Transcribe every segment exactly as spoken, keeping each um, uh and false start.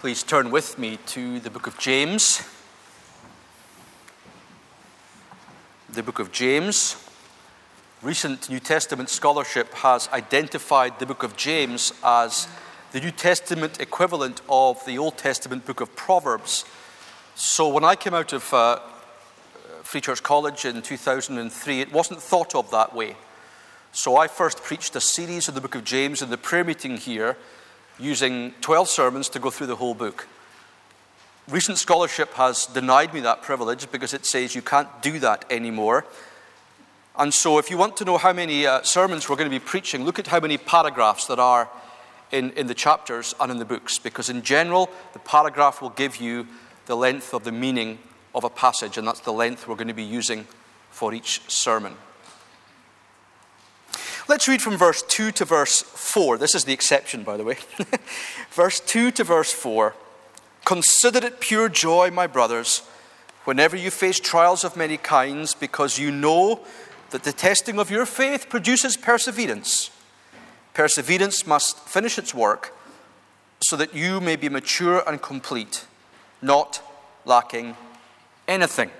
Please turn with me to the book of James. The book of James. Recent New Testament scholarship has identified the book of James as the New Testament equivalent of the Old Testament book of Proverbs. So when I came out of uh, Free Church College in two thousand three, it wasn't thought of that way. So I first preached a series of the book of James in the prayer meeting here, using twelve sermons to go through the whole book. Recent scholarship has denied me that privilege because it says you can't do that anymore. And so if you want to know how many uh, sermons we're going to be preaching, look at how many paragraphs there are in, in the chapters and in the books. Because in general, the paragraph will give you the length of the meaning of a passage, and that's the length we're going to be using for each sermon. Let's read from verse two to verse four. This is the exception, by the way. Verse two to verse four. Consider it pure joy, my brothers, whenever you face trials of many kinds, because you know that the testing of your faith produces perseverance. Perseverance must finish its work, so that you may be mature and complete, not lacking anything.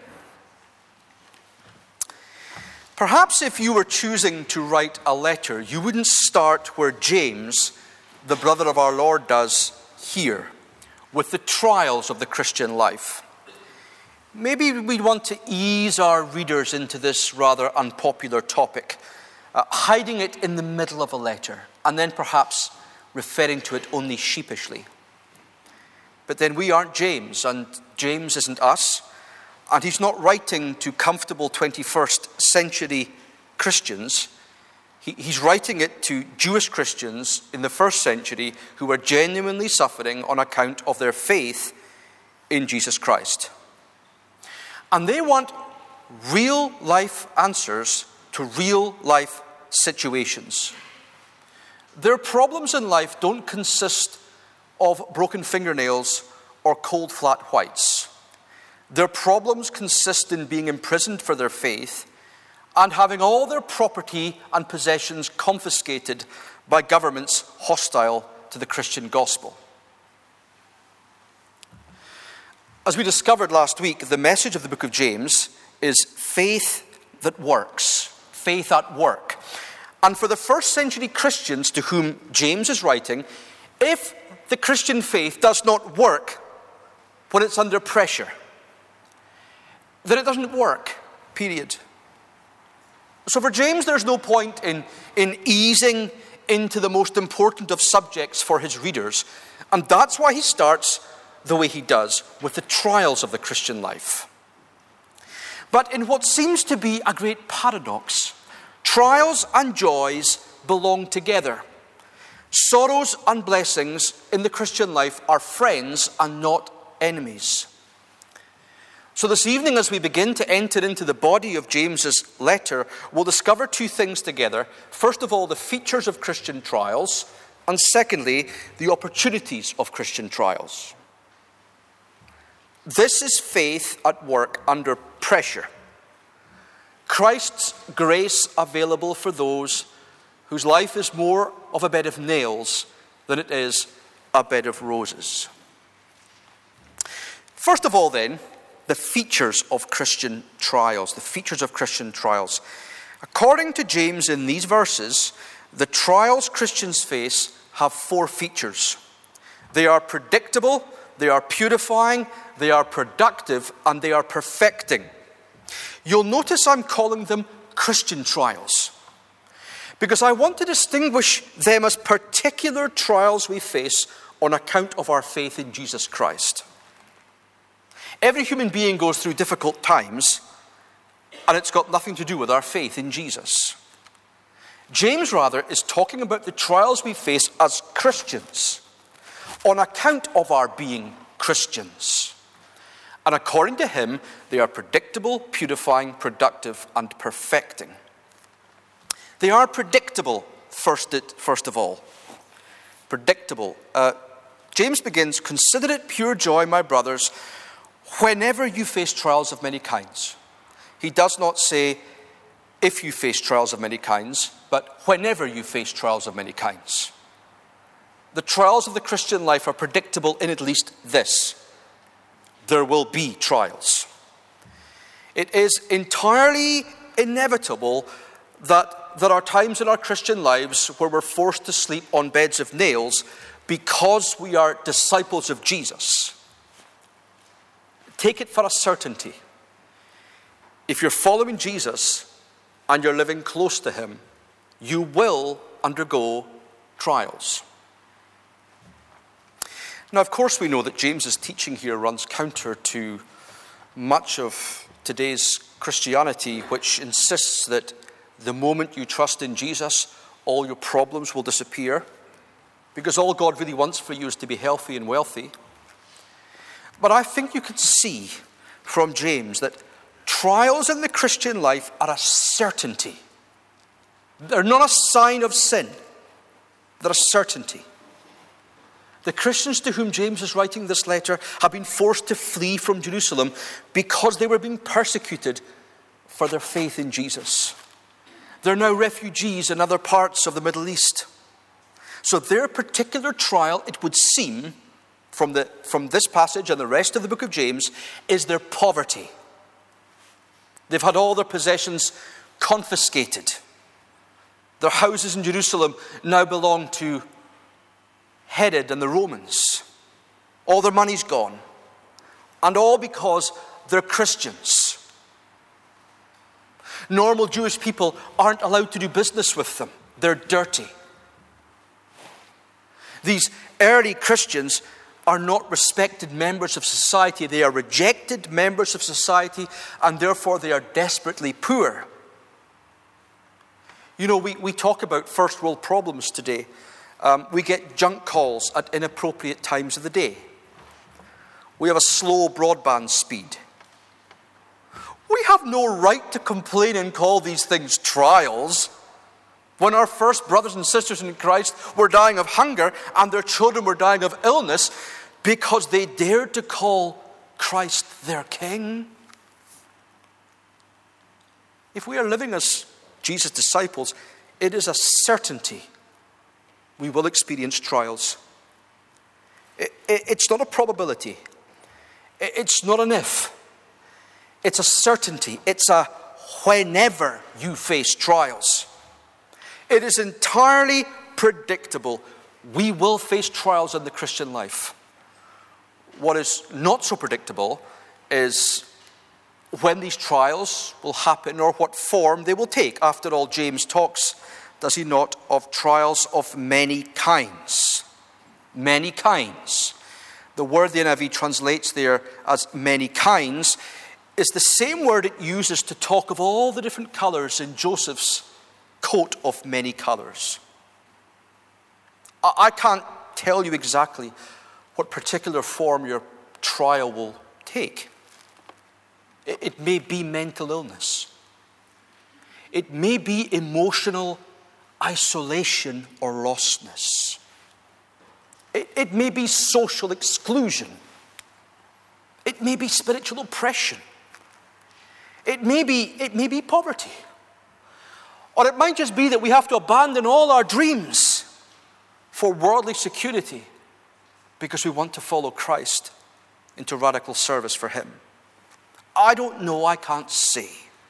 Perhaps if you were choosing to write a letter, you wouldn't start where James, the brother of our Lord, does here, with the trials of the Christian life. Maybe we'd want to ease our readers into this rather unpopular topic, uh, hiding it in the middle of a letter, and then perhaps referring to it only sheepishly. But then we aren't James, and James isn't us. And he's not writing to comfortable twenty-first century Christians. He, he's writing it to Jewish Christians in the first century who were genuinely suffering on account of their faith in Jesus Christ. And they want real life answers to real life situations. Their problems in life don't consist of broken fingernails or cold flat whites. Their problems consist in being imprisoned for their faith and having all their property and possessions confiscated by governments hostile to the Christian gospel. As we discovered last week, the message of the book of James is faith that works, faith at work. And for the first century Christians to whom James is writing, if the Christian faith does not work when it's under pressure, then it doesn't work, period. So for James, there's no point in, in easing into the most important of subjects for his readers. And that's why he starts the way he does, with the trials of the Christian life. But in what seems to be a great paradox, trials and joys belong together. Sorrows and blessings in the Christian life are friends and not enemies. So this evening, as we begin to enter into the body of James's letter, we'll discover two things together. First of all, the features of Christian trials, and secondly, the opportunities of Christian trials. This is faith at work under pressure. Christ's grace available for those whose life is more of a bed of nails than it is a bed of roses. First of all, then, the features of Christian trials, the features of Christian trials. According to James in these verses, the trials Christians face have four features. They are predictable, they are purifying, they are productive, and they are perfecting. You'll notice I'm calling them Christian trials, because I want to distinguish them as particular trials we face on account of our faith in Jesus Christ. Every human being goes through difficult times, and it's got nothing to do with our faith in Jesus. James, rather, is talking about the trials we face as Christians on account of our being Christians. And according to him, they are predictable, purifying, productive, and perfecting. They are predictable, first, it, first of all. Predictable. Uh, James begins, "Consider it pure joy, my brothers, whenever you face trials of many kinds." He does not say, if you face trials of many kinds, but whenever you face trials of many kinds. the trials of the Christian life are predictable in at least this: there will be trials. It is entirely inevitable that there are times in our Christian lives where we're forced to sleep on beds of nails because we are disciples of Jesus. Take it for a certainty. If you're following Jesus and you're living close to him, you will undergo trials. Now, of course, we know that James's teaching here runs counter to much of today's Christianity, which insists that the moment you trust in Jesus, all your problems will disappear, because all God really wants for you is to be healthy and wealthy. But I think you can see from James that trials in the Christian life are a certainty. They're not a sign of sin. They're a certainty. The Christians to whom James is writing this letter have been forced to flee from Jerusalem because they were being persecuted for their faith in Jesus. They're now refugees in other parts of the Middle East. So their particular trial, it would seem, from, the, from this passage and the rest of the book of James, is their poverty. They've had all their possessions confiscated. Their houses in Jerusalem now belong to Herod and the Romans. All their money's gone. And all because they're Christians. Normal Jewish people aren't allowed to do business with them. They're dirty. These early Christians are not respected members of society. They are rejected members of society, and therefore they are desperately poor. You know, we, we talk about first world problems today. Um, we get junk calls at inappropriate times of the day. We have a slow broadband speed. We have no right to complain and call these things trials when our first brothers and sisters in Christ were dying of hunger and their children were dying of illness because they dared to call Christ their King. If we are living as Jesus' disciples, it is a certainty we will experience trials. It, it, it's not a probability. It, it's not an if. It's a certainty. It's a whenever you face trials. It is entirely predictable. We will face trials in the Christian life. What is not so predictable is when these trials will happen or what form they will take. After all, James talks, does he not, of trials of many kinds. Many kinds. The word the N I V translates there as many kinds is the same word it uses to talk of all the different colors in Joseph's coat of many colors. I can't tell you exactly what particular form your trial will take. It may be mental illness. It may be emotional isolation or lostness. It, it may be social exclusion. It may be spiritual oppression. It may be, it may be poverty. Or it might just be that we have to abandon all our dreams for worldly security because we want to follow Christ into radical service for him. I don't know, I can't say.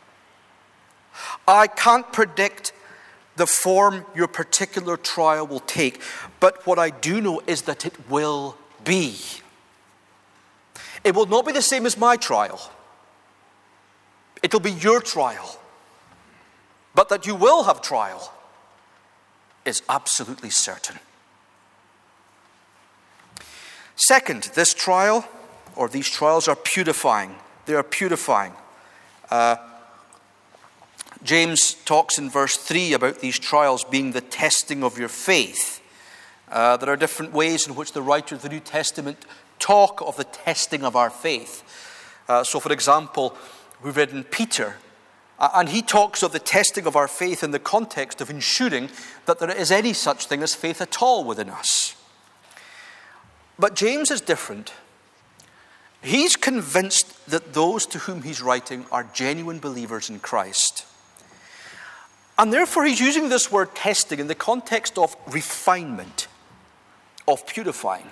I can't predict the form your particular trial will take, but what I do know is that it will be. It will not be the same as my trial. It'll be your trial. But that you will have trial is absolutely certain. Second, this trial, or these trials are purifying. They are purifying. Uh, James talks in verse three about these trials being the testing of your faith. Uh, there are different ways in which the writers of the New Testament talk of the testing of our faith. Uh, so, for example, we've read in Peter, uh, and he talks of the testing of our faith in the context of ensuring that there is any such thing as faith at all within us. But James is different. He's convinced that those to whom he's writing are genuine believers in Christ. And therefore he's using this word testing in the context of refinement. of purifying.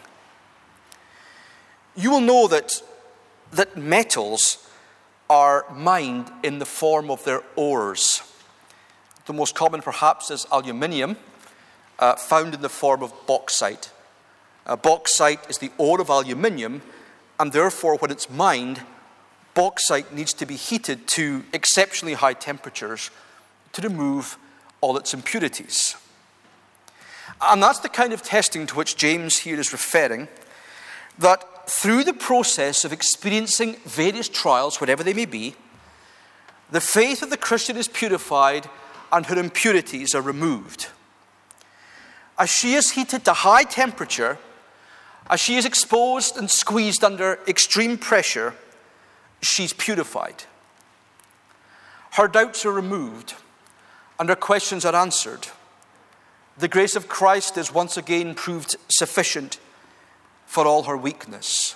You will know that, that metals are mined in the form of their ores. The most common perhaps is aluminium, uh, found in the form of bauxite. Uh, bauxite is the ore of aluminium, and therefore when it's mined, bauxite needs to be heated to exceptionally high temperatures to remove all its impurities. And that's the kind of testing to which James here is referring, that through the process of experiencing various trials, whatever they may be, the faith of the Christian is purified and her impurities are removed. As she is heated to high temperature, as she is exposed and squeezed under extreme pressure, she's purified. Her doubts are removed and her questions are answered. The grace of Christ is once again proved sufficient for all her weakness.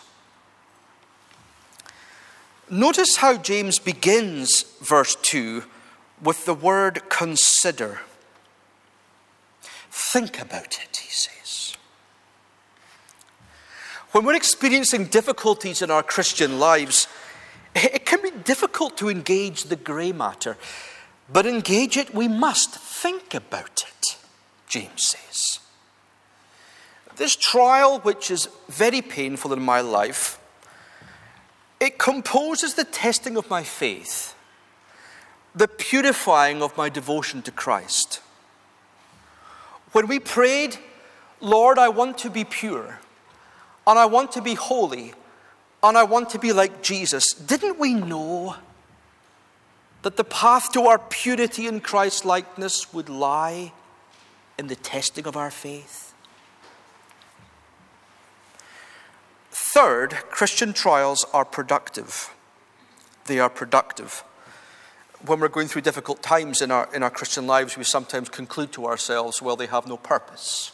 Notice how James begins verse two with the word consider. Think about it, he says. When we're experiencing difficulties in our Christian lives, it can be difficult to engage the grey matter, but engage it we must. Think about it, James says. This trial, which is very painful in my life, it composes the testing of my faith, the purifying of my devotion to Christ. When we prayed, Lord, I want to be pure, and I want to be holy, and I want to be like Jesus, didn't we know that the path to our purity in Christ's likeness would lie in the testing of our faith? Third, Christian trials are productive. They are productive. When we're going through difficult times in our, in our Christian lives, we sometimes conclude to ourselves, well, they have no purpose.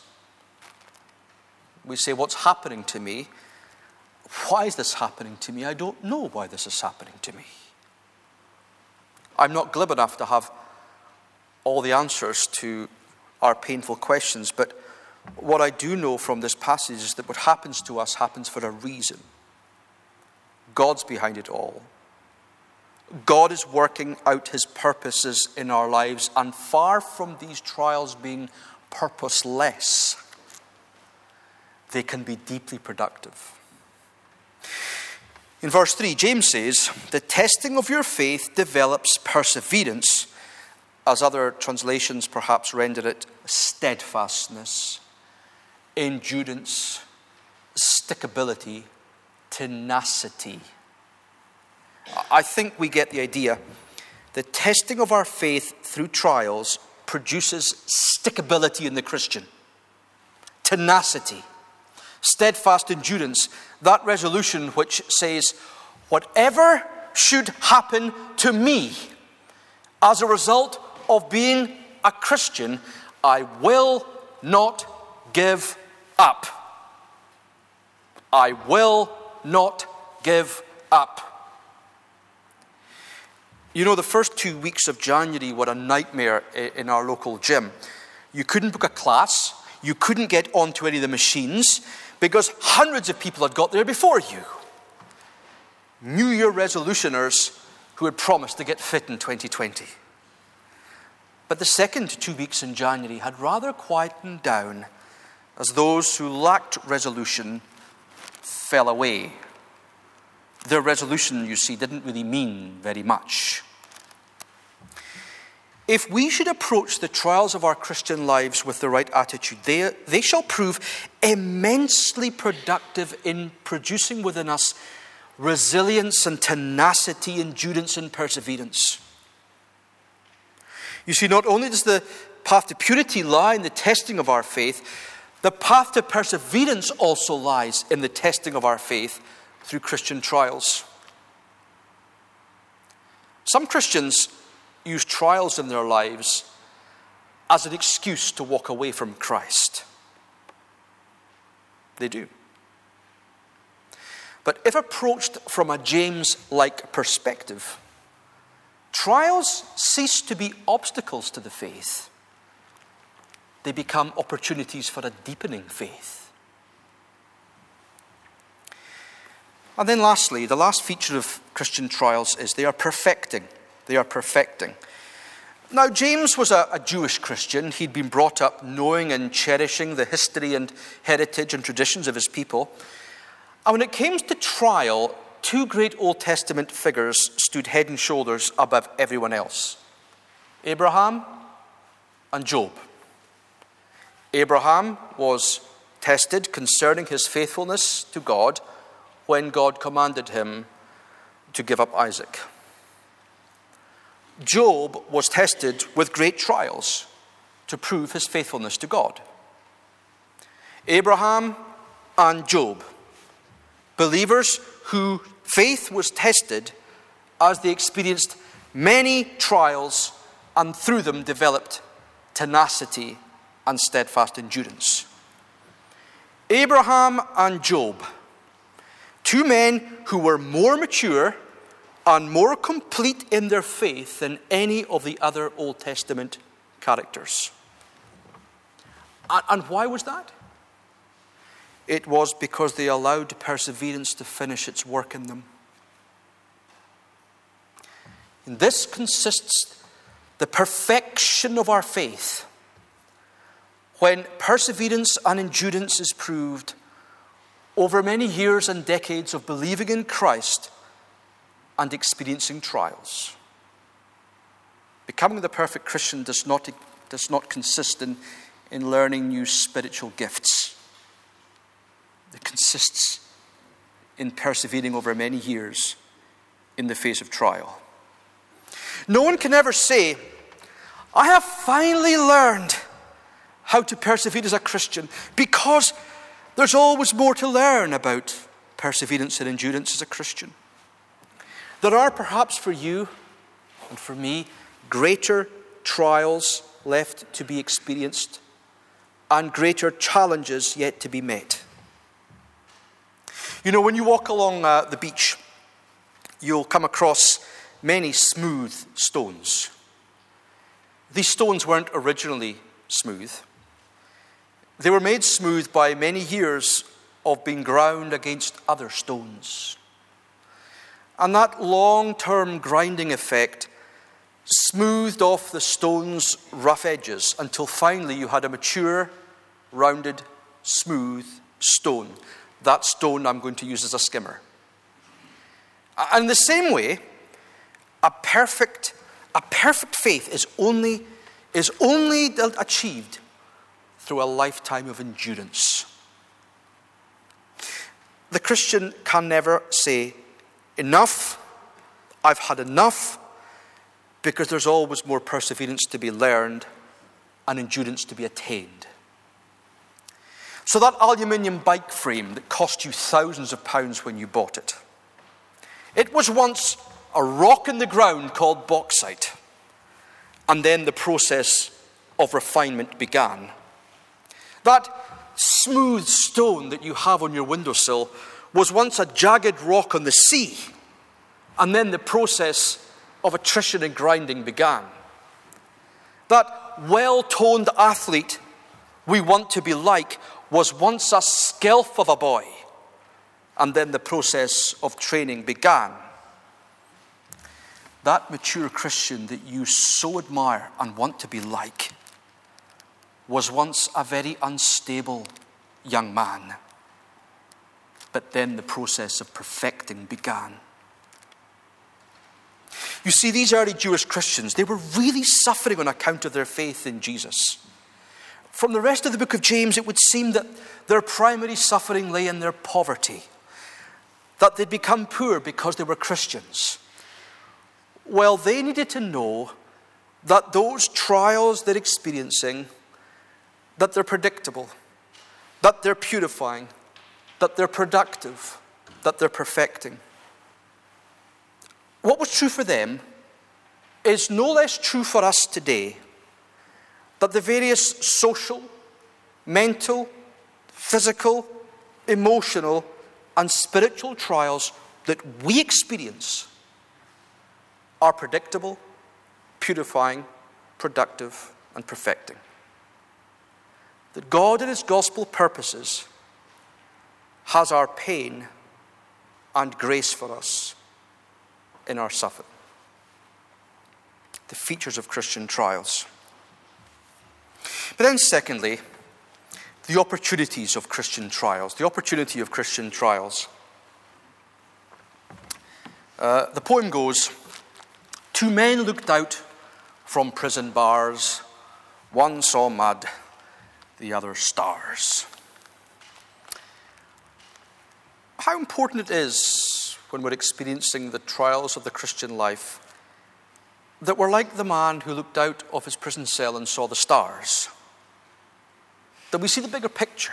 We say, what's happening to me? Why is this happening to me? I don't know why this is happening to me. I'm not glib enough to have all the answers to our painful questions, but what I do know from this passage is that what happens to us happens for a reason. God's behind it all. God is working out his purposes in our lives, and far from these trials being purposeless, they can be deeply productive. In verse three, James says, the testing of your faith develops perseverance, as other translations perhaps render it, steadfastness, endurance, stickability, tenacity. I think we get the idea. The testing of our faith through trials produces stickability in the Christian, tenacity, steadfast endurance, that resolution which says, whatever should happen to me as a result of being a Christian, I will not give up. I will not give up. You know, the first two weeks of January were a nightmare in our local gym. You couldn't book a class. You couldn't get onto any of the machines because hundreds of people had got there before you. New Year resolutioners who had promised to get fit in twenty twenty. But the second two weeks in January had rather quietened down as those who lacked resolution fell away. Their resolution, you see, didn't really mean very much. If we should approach the trials of our Christian lives with the right attitude, they, they shall prove immensely productive in producing within us resilience and tenacity, endurance and perseverance. You see, not only does the path to purity lie in the testing of our faith, the path to perseverance also lies in the testing of our faith through Christian trials. Some Christians use trials in their lives as an excuse to walk away from Christ. They do. But if approached from a James-like perspective, trials cease to be obstacles to the faith. They become opportunities for a deepening faith. And then lastly, the last feature of Christian trials is they are perfecting. They are perfecting. Now, James was a, a Jewish Christian. He'd been brought up knowing and cherishing the history and heritage and traditions of his people. And when it came to trial, two great Old Testament figures stood head and shoulders above everyone else: Abraham and Job. Abraham was tested concerning his faithfulness to God when God commanded him to give up Isaac. Job was tested with great trials to prove his faithfulness to God. Abraham and Job, believers whose faith was tested as they experienced many trials and through them developed tenacity and steadfast endurance. Abraham and Job, two men who were more mature and more complete in their faith than any of the other Old Testament characters. And, and why was that? It was because they allowed perseverance to finish its work in them. In this consists the perfection of our faith, when perseverance and endurance is proved over many years and decades of believing in Christ and experiencing trials. Becoming the perfect Christian does not, does not consist in, in learning new spiritual gifts. It consists in persevering over many years in the face of trial. No one can ever say, I have finally learned how to persevere as a Christian, because there's always more to learn about perseverance and endurance as a Christian. There are perhaps for you and for me greater trials left to be experienced and greater challenges yet to be met. You know, when you walk along uh, the beach, you'll come across many smooth stones. These stones weren't originally smooth. They were made smooth by many years of being ground against other stones. And that long-term grinding effect smoothed off the stone's rough edges until finally you had a mature, rounded, smooth stone. That stone I'm going to use as a skimmer. And in the same way, a perfect, a perfect faith is only, is only achieved through a lifetime of endurance. The Christian can never say, enough, I've had enough, because there's always more perseverance to be learned and endurance to be attained. So that aluminium bike frame that cost you thousands of pounds when you bought it, it was once a rock in the ground called bauxite, and then the process of refinement began. That smooth stone that you have on your windowsill was once a jagged rock on the sea, and then the process of attrition and grinding began. That well-toned athlete we want to be like was once a skelf of a boy, and then the process of training began. That mature Christian that you so admire and want to be like was once a very unstable young man. But then the process of perfecting began. You see, these early Jewish Christians, they were really suffering on account of their faith in Jesus. From the rest of the book of James, it would seem that their primary suffering lay in their poverty, that they'd become poor because they were Christians. Well, they needed to know that those trials they're experiencing, that they're predictable, that they're purifying, that they're productive, that they're perfecting. What was true for them is no less true for us today, that the various social, mental, physical, emotional, and spiritual trials that we experience are predictable, purifying, productive, and perfecting. That God in his gospel purposes has our pain and grace for us in our suffering. The features of Christian trials. But then secondly, the opportunities of Christian trials. The opportunity of Christian trials. Uh, the poem goes, two men looked out from prison bars. One saw mud, the other stars. How important it is when we're experiencing the trials of the Christian life that we're like the man who looked out of his prison cell and saw the stars. That we see the bigger picture.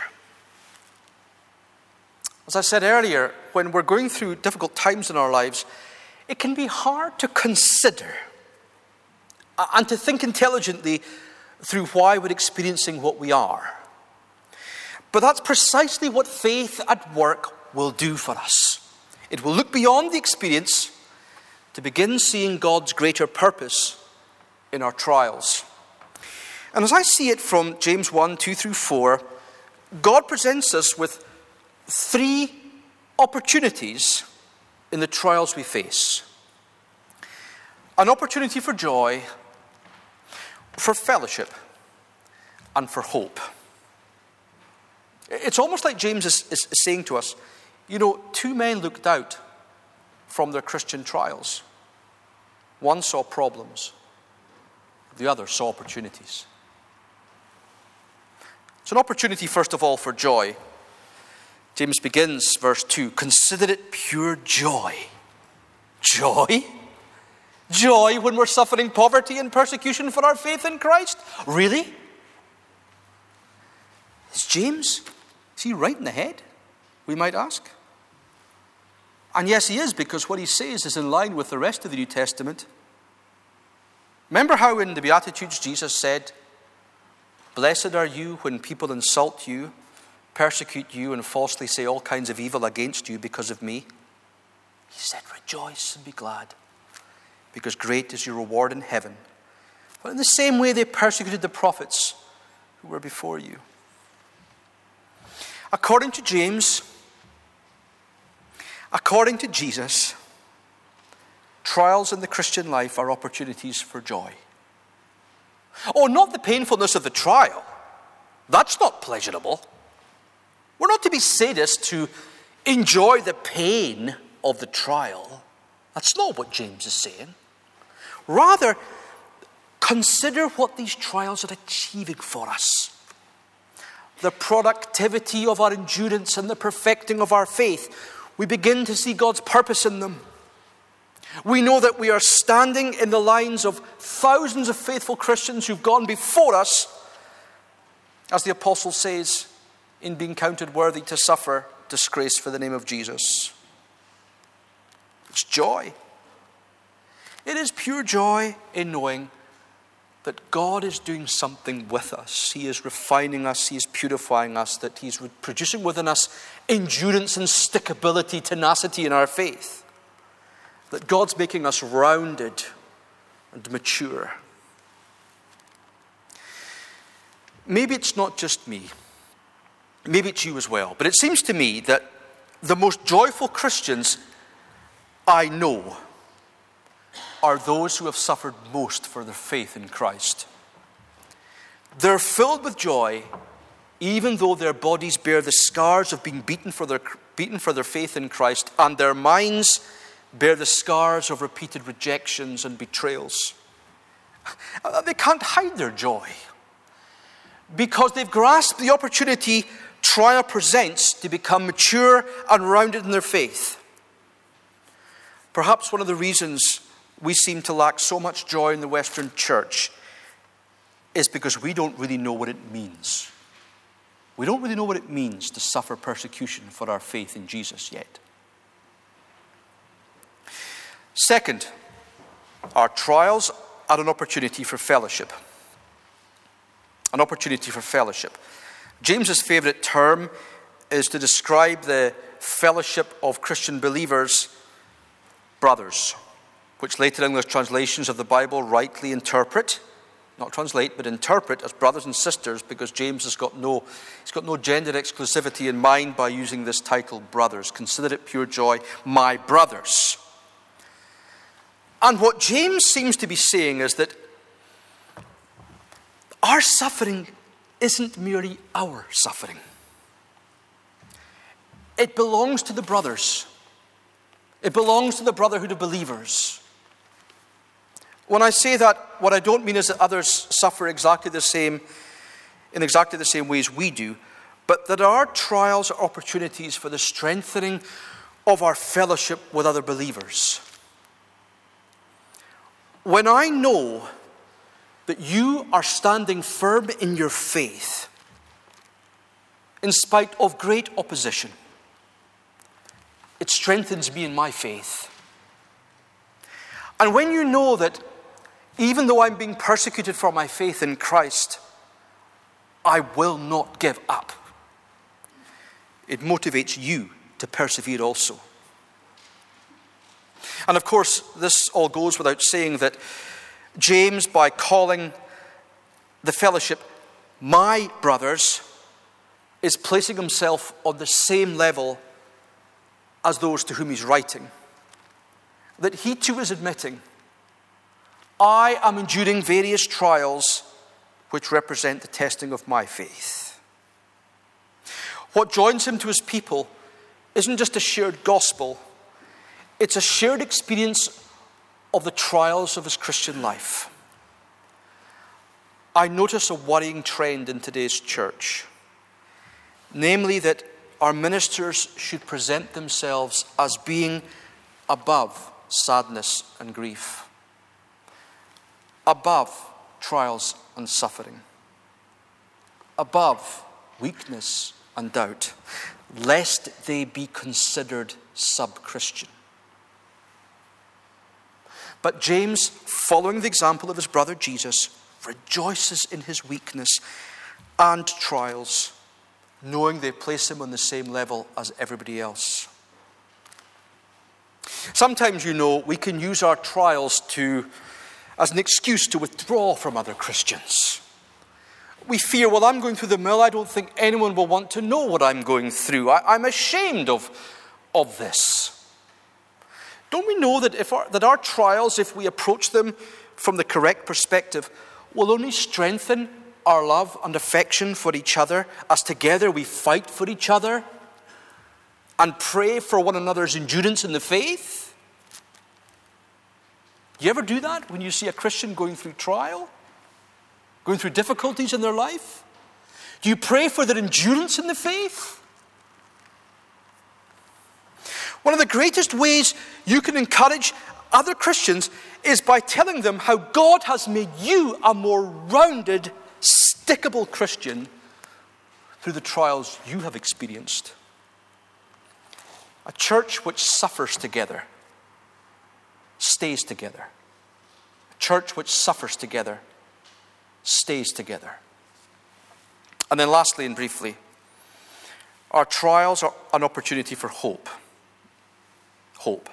As I said earlier, when we're going through difficult times in our lives, it can be hard to consider and to think intelligently through why we're experiencing what we are. But that's precisely what faith at work will do for us. It will look beyond the experience to begin seeing God's greater purpose in our trials. And as I see it from James one, two through four, God presents us with three opportunities in the trials we face. An opportunity for joy, for fellowship, and for hope. It's almost like James is, is saying to us, you know, two men looked out from their Christian trials. One saw problems, the other saw opportunities. It's an opportunity, first of all, for joy. James begins, verse two, consider it pure joy. Joy? Joy when we're suffering poverty and persecution for our faith in Christ? Really? Is James, is he right in the head, we might ask? And yes, he is, because what he says is in line with the rest of the New Testament. Remember how in the Beatitudes Jesus said, blessed are you when people insult you, persecute you, and falsely say all kinds of evil against you because of me? He said, rejoice and be glad, because great is your reward in heaven. But in the same way they persecuted the prophets who were before you. According to James, according to Jesus, trials in the Christian life are opportunities for joy. Oh, not the painfulness of the trial. That's not pleasurable. We're not to be sadists to enjoy the pain of the trial. That's not what James is saying. Rather, consider what these trials are achieving for us. The productivity of our endurance and the perfecting of our faith. We begin to see God's purpose in them. We know that we are standing in the lines of thousands of faithful Christians who've gone before us, as the apostle says, in being counted worthy to suffer disgrace for the name of Jesus. It's joy. It is pure joy in knowing that God is doing something with us. He is refining us. He is purifying us. That He's producing within us endurance and stickability, tenacity in our faith. That God's making us rounded and mature. Maybe it's not just me. Maybe it's you as well. But it seems to me that the most joyful Christians I know are those who have suffered most for their faith in Christ. They're filled with joy, even though their bodies bear the scars of being beaten for their, beaten for their faith in Christ, and their minds bear the scars of repeated rejections and betrayals. They can't hide their joy, because they've grasped the opportunity trial presents to become mature and rounded in their faith. Perhaps one of the reasons we seem to lack so much joy in the Western church is because we don't really know what it means. We don't really know what it means to suffer persecution for our faith in Jesus yet. Second, our trials are an opportunity for fellowship. An opportunity for fellowship. James's favorite term is to describe the fellowship of Christian believers, brothers, which later English translations of the Bible rightly interpret not translate, but interpret as brothers and sisters, because James has got no, he's got no gender exclusivity in mind by using this title, brothers. Consider it pure joy, my brothers. And what James seems to be saying is that our suffering isn't merely our suffering. It belongs to the brothers. It belongs to the brotherhood of believers. When I say that, what I don't mean is that others suffer exactly the same, in exactly the same ways we do, but that our trials are opportunities for the strengthening of our fellowship with other believers. When I know that you are standing firm in your faith, in spite of great opposition, it strengthens me in my faith. And when you know that even though I'm being persecuted for my faith in Christ, I will not give up, it motivates you to persevere also. And of course, this all goes without saying that James, by calling the fellowship my brothers, is placing himself on the same level as those to whom he's writing. That he too is admitting, I am enduring various trials which represent the testing of my faith. What joins him to his people isn't just a shared gospel, it's a shared experience of the trials of his Christian life. I notice a worrying trend in today's church, namely that our ministers should present themselves as being above sadness and grief, above trials and suffering, above weakness and doubt, lest they be considered sub-Christian. But James, following the example of his brother Jesus, rejoices in his weakness and trials, knowing they place him on the same level as everybody else. Sometimes, you know, we can use our trials to as an excuse to withdraw from other Christians. We fear, well, I'm going through the mill. I don't think anyone will want to know what I'm going through. I, I'm ashamed of, of this. Don't we know that, if our, that our trials, if we approach them from the correct perspective, will only strengthen our love and affection for each other as together we fight for each other and pray for one another's endurance in the faith? You ever do that when you see a Christian going through trial, going through difficulties in their life? Do you pray for their endurance in the faith? One of the greatest ways you can encourage other Christians is by telling them how God has made you a more rounded, stickable Christian through the trials you have experienced. A church which suffers together stays together. A church which suffers together stays together. And then lastly and briefly, our trials are an opportunity for hope. Hope.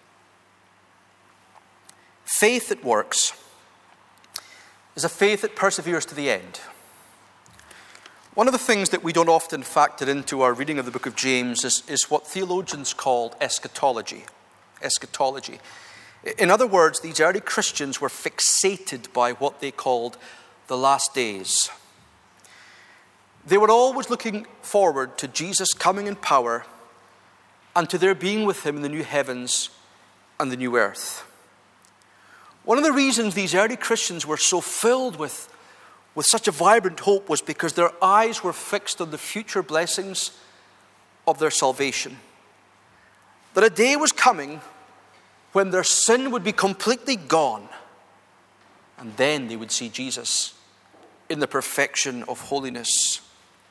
Faith that works is a faith that perseveres to the end. One of the things that we don't often factor into our reading of the book of James is, is what theologians called eschatology. Eschatology. In other words, these early Christians were fixated by what they called the last days. They were always looking forward to Jesus coming in power and to their being with him in the new heavens and the new earth. One of the reasons these early Christians were so filled with, with such a vibrant hope was because their eyes were fixed on the future blessings of their salvation. That a day was coming when their sin would be completely gone, and then they would see Jesus in the perfection of holiness.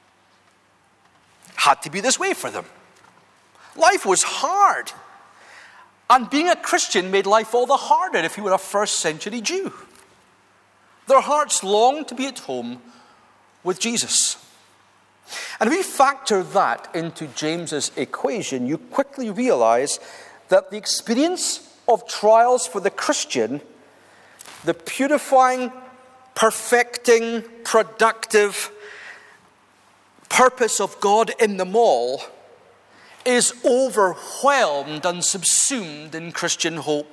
Had to be this way for them. Life was hard. And being a Christian made life all the harder if you were a first century Jew. Their hearts longed to be at home with Jesus. And if we factor that into James's equation, you quickly realize that the experience of trials for the Christian, the purifying perfecting, productive purpose of God in them all is overwhelmed and subsumed in Christian hope.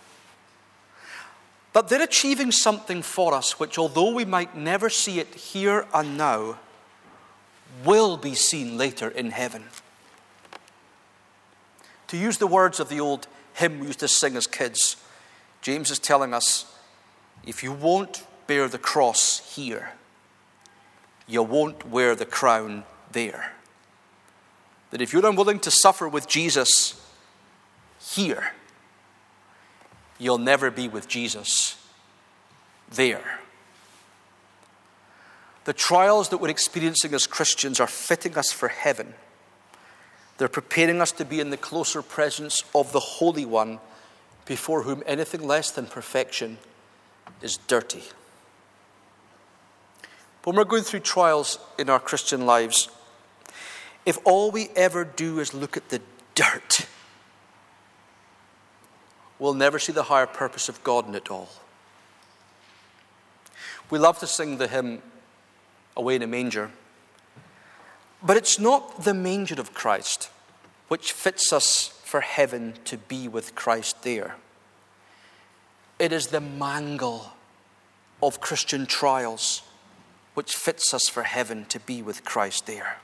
That they're achieving something for us which, although we might never see it here and now, will be seen later in heaven. To use the words of the old hymn we used to sing as kids, James is telling us, if you won't bear the cross here, you won't wear the crown there. That if you're unwilling to suffer with Jesus here, you'll never be with Jesus there. The trials that we're experiencing as Christians are fitting us for heaven. They're preparing us to be in the closer presence of the Holy One, before whom anything less than perfection is dirty. When we're going through trials in our Christian lives, if all we ever do is look at the dirt, we'll never see the higher purpose of God in it all. We love to sing the hymn, Away in a Manger. But it's not the manger of Christ which fits us for heaven to be with Christ there. It is the mangle of Christian trials which fits us for heaven to be with Christ there.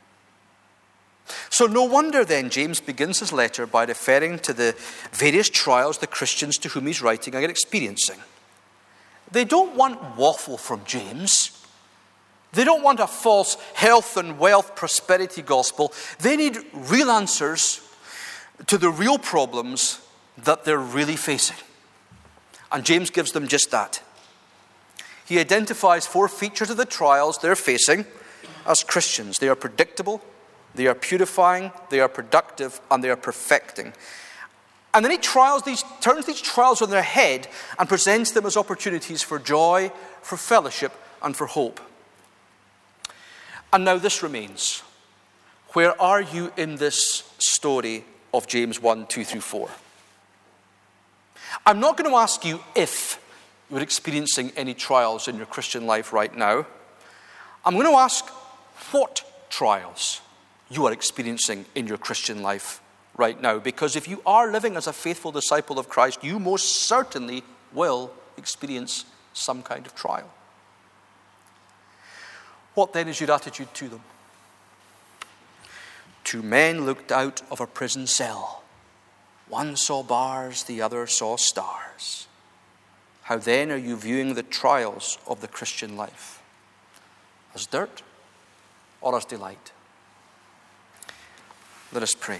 So no wonder then James begins his letter by referring to the various trials the Christians to whom he's writing are experiencing. They don't want waffle from James. They don't want a false health and wealth prosperity gospel. They need real answers to the real problems that they're really facing. And James gives them just that. He identifies four features of the trials they're facing as Christians. They are predictable, they are purifying, they are productive, and they are perfecting. And then he trials these, turns these trials on their head and presents them as opportunities for joy, for fellowship, and for hope. And now this remains. Where are you in this story of James one, two through four? I'm not going to ask you if you're experiencing any trials in your Christian life right now. I'm going to ask what trials you are experiencing in your Christian life right now. Because if you are living as a faithful disciple of Christ, you most certainly will experience some kind of trial. What then is your attitude to them? Two men looked out of a prison cell. One saw bars, the other saw stars. How then are you viewing the trials of the Christian life? As dirt or as delight? Let us pray.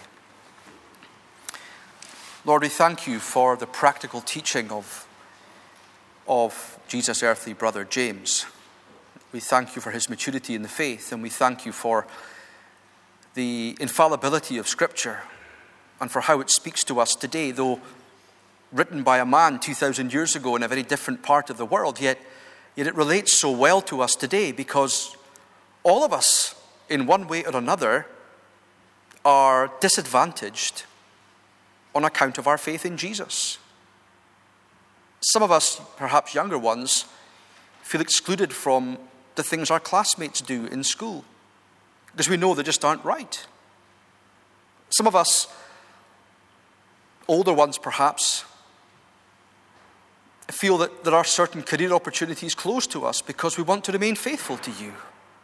Lord, we thank you for the practical teaching of, of Jesus' earthly brother James. We thank you for his maturity in the faith, and we thank you for the infallibility of Scripture and for how it speaks to us today, though written by a man two thousand years ago in a very different part of the world, yet, yet it relates so well to us today because all of us, in one way or another, are disadvantaged on account of our faith in Jesus. Some of us, perhaps younger ones, feel excluded from the things our classmates do in school because we know they just aren't right. Some of us, older ones perhaps, feel that there are certain career opportunities close to us because we want to remain faithful to you.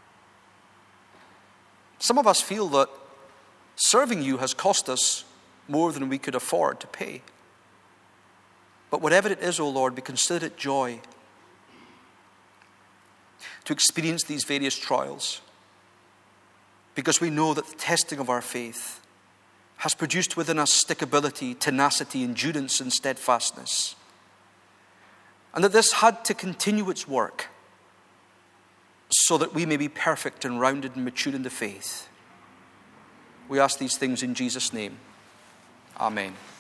Some of us feel that serving you has cost us more than we could afford to pay. But whatever it is, O Lord, we consider it joy to experience these various trials because we know that the testing of our faith has produced within us stickability, tenacity, endurance, and steadfastness. And that this had to continue its work so that we may be perfect and rounded and mature in the faith. We ask these things in Jesus' name. Amen.